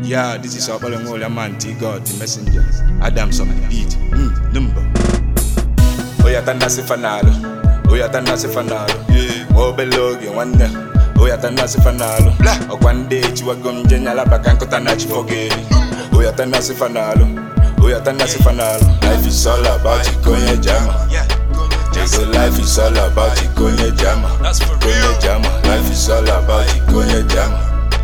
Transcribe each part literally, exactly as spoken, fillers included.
Yeah, this is our Balangoli man, T God, the messenger. Adams on the beat. Mm, number. Oya tanda si fanalo. Oya tanda si fanalo. Mo belogi wanda. Oya tanda si fanalo. Okwande chiwa gomje nyala bakanko tanda chifogeli. Oya tanda si fanalo. Oya tanda si fanalo. Life is all about it, konye jama. So life is all about it, konye jama. Konye jama. Life is all about it, konye jama.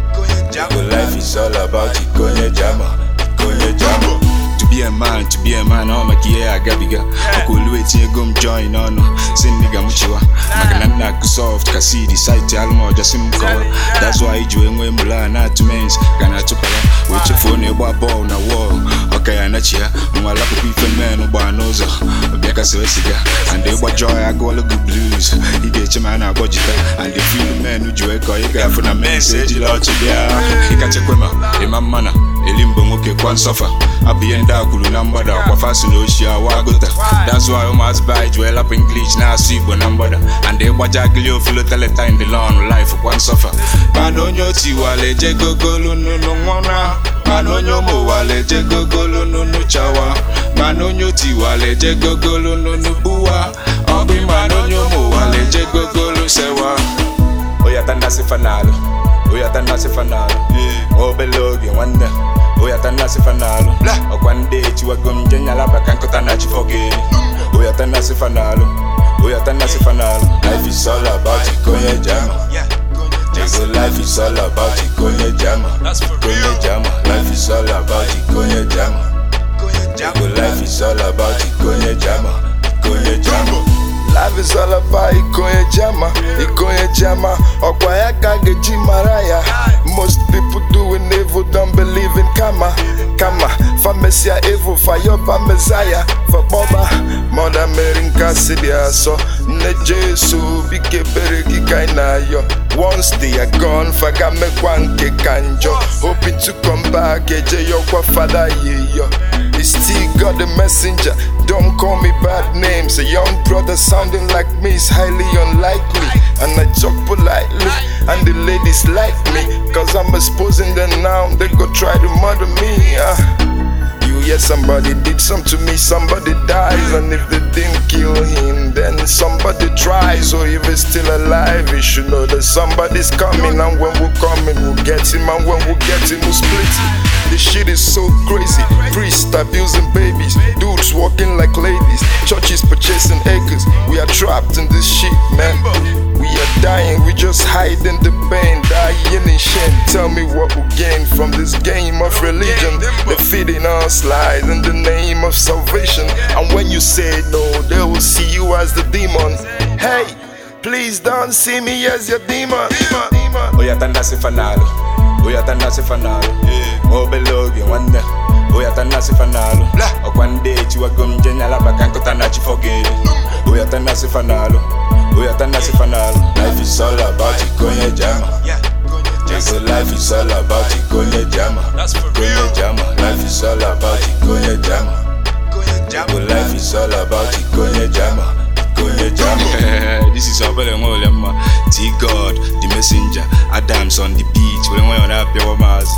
So life is all about it, konye jama. Konye jama. To be a man, to be a man, oh my kia agabiga. Okuluwe tie gum join on. Sin nigga muchiwa. Maganana kusoft kasi di site almo jasim kawa. That's why you engwe mula na to mens kana tukala. With your phone eba ball na wall. Okay anachia. Mwala ku pifen man uba noza. Obiaka sewesiga. And they wa joy I go all good blues. He get your man abojita. And they feel the man ujuwe kwa iga funa message lot ya. Ikache kwema imamana. Elimbo ngoke kwan sofa. Abienda kulu nambada kwa fasi no shia wagota. That's why I must buy jewel up English na sibo nambada. And they wajagilio filo teleta in the long life kwan sofa. Manonyo ti wale je gogolo no no ngona. Manonyo mo wale je gogolo no no chawa. Manonyo ti wale je gogolo no no buwa. Obi manonyo mo wale je gogolo sewa. Oya tanda si fanalo. Oya tanda si fanalo. O belogi wanda. Oya tanda si fanalo. Okwande chiwa gomje nyala bakanko tanda chifogeli. Oya tanda si fanalo. Oya tanda si fanalo. Life is all about it, konye jama. So life is all about it, konye jama. Konye jama. Life is all about it, konye jama. So life is all about it, konye jama. Konye jama. Life is all about ikonye jama, ikonye jama. Okwaya kageji maraya. Most people doing evil don't believe in karma. Karma, famesia evil, fire pa messiah. For boba, mother merinka sidia so. Ne Jesu, bike bereki kaina yo. Once they are gone, faga me kwanke kanjo. Hoping to come back, eje yo kwa father ye yo. It's still God the messenger, don't call me bad names. A young brother sounding like me is highly unlikely. And I talk politely, and the ladies like me. Cause I'm exposing them now, they go try to murder me. uh. You hear somebody did something to me, somebody dies. And if they didn't kill him, then somebody tries. Or if he's still alive, you should know that somebody's coming. And when we're coming, we'll get him. And when we get him, we'll split him. This shit is so crazy. Priests abusing babies, dudes walking like ladies, churches purchasing acres. We are trapped in this shit, man. We are dying, we just hide in the pain, dying in shame. Tell me what we gain from this game of religion. They're feeding us lies in the name of salvation. And when you say no, they will see you as the demon. Hey, please don't see me as your demon. Oya tanda si fanalo. Oya tanda si fanalo. Mo belogi wanda. Oya tanda si fanalo. Okwande chiwa gomje nyala bakanko tanda chifogeli. Oya tanda si fanalo. Oya tanda si fanalo. Life is all about it, konye jama. So life is all about it, konye jama. Konye jama. Life is all about it, konye jama. So life is all about it, konye jama. Konye jama. This is our Balangoli man, T God, the messenger. Adams on the beat. We don't want to have your